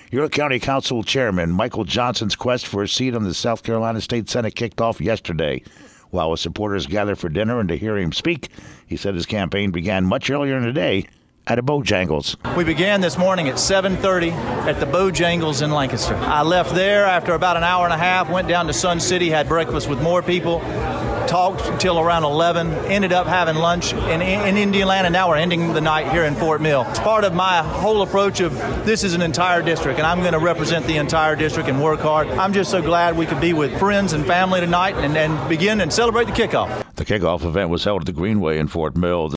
Your County Council Chairman Michael Johnson's quest for a seat on the South Carolina State Senate kicked off yesterday. While his supporters gathered for dinner and to hear him speak, he said his campaign began much earlier in the day at a Bojangles. We began this morning at 7:30 at the Bojangles in Lancaster. I left there after about an hour and a half, went down to Sun City, had breakfast with more people, talked until around 11, ended up having lunch in Indiana. Now we're ending the night here in Fort Mill. It's part of my whole approach of this is an entire district, and I'm going to represent the entire district and work hard. I'm just so glad we could be with friends and family tonight and begin and celebrate the kickoff. The kickoff event was held at the Greenway in Fort Mill.